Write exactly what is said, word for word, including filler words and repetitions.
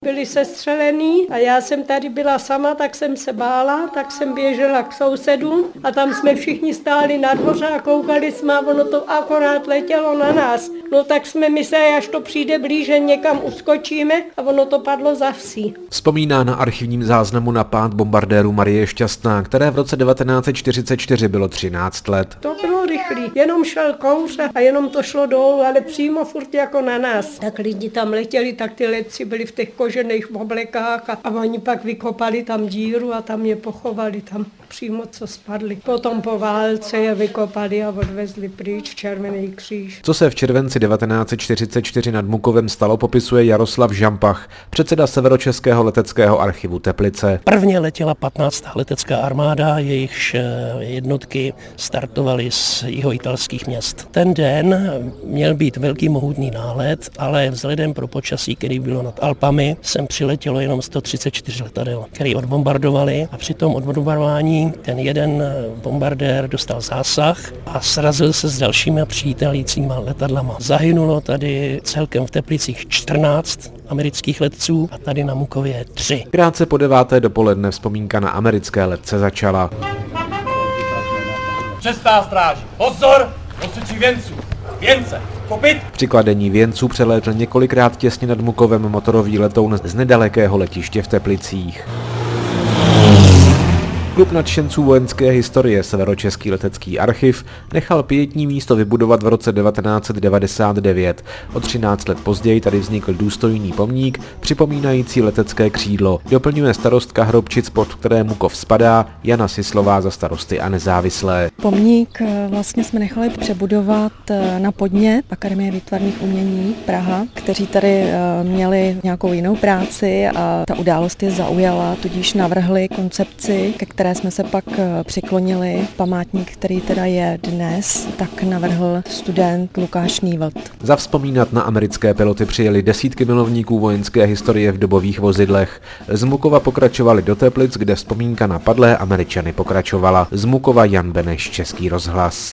byli sestřelený a já jsem tady byla sama, tak jsem se bála, tak jsem běžela k sousedům a tam jsme všichni stáli na dvoře a koukali jsme a ono to akorát letělo na nás. No tak jsme mysleli, až to přijde blíže, někam uskočíme a ono to padlo za vsí. Vzpomíná na archivním záznamu na pád bombardérů Marie Šťastná, které v roce devatenáct set čtyřicet čtyři bylo třináct let. To bylo rychlý, jenom šel kouř a jenom to šlo dolů, ale přímo furt jako na nás. Tak lidi tam letěli, tak ty letci byli v těch kožených oblekách a, a oni pak vykopali tam díru a tam je pochovali tam přímo, co spadli. Potom po válce je vykopali a odvezli pryč Červený kříž. Co se v červenci devatenáct set čtyřicet čtyři nad Mukovem stalo, popisuje Jaroslav Žampach, předseda Severočeského leteckého archivu Teplice. Prvně letěla patnáctá letecká armáda, jejichž jednotky startovaly z jihoitalských měst. Ten den měl být velký mohutný nálet, ale vzhledem pro počasí, který bylo nad Alpami, sem přiletělo jenom sto třicet čtyři letadel, který odbombardovali a při tom odbombardování ten jeden bombardér dostal zásah a srazil se s dalšími přijítajícíma letadlama. Zahynulo tady celkem v Teplicích čtrnáct amerických letců a tady na Mukově tři. Krátce po deváté dopoledne vzpomínka na americké letce začala. Šestá stráž, pozor, nosiči věnců, věnce, kopit! Při kladení věnců přelétl několikrát těsně nad Mukovem motorový letoun z nedalekého letiště v Teplicích. Klub nadšenců vojenské historie Severočeský letecký archiv nechal pietní místo vybudovat v roce devatenáct set devadesát devět. O třináct let později tady vznikl důstojný pomník připomínající letecké křídlo. Doplňuje starostka Hrobčic, pod které Mukov spadá, Jana Sislová za Starosty a nezávislé. Pomník vlastně jsme nechali přebudovat na podnět Akademie výtvarných umění Praha, kteří tady měli nějakou jinou práci a ta událost je zaujala, tudíž navrhli koncepci, ke které jsme se pak přiklonili. Památník, který teda je dnes, tak navrhl student Lukáš Nývlt. Zavzpomínat na americké piloty přijeli desítky milovníků vojenské historie v dobových vozidlech. Z Mukova pokračovali do Teplic, kde vzpomínka na padlé Američany pokračovala. Z Mukova Jan Beneš, Český rozhlas.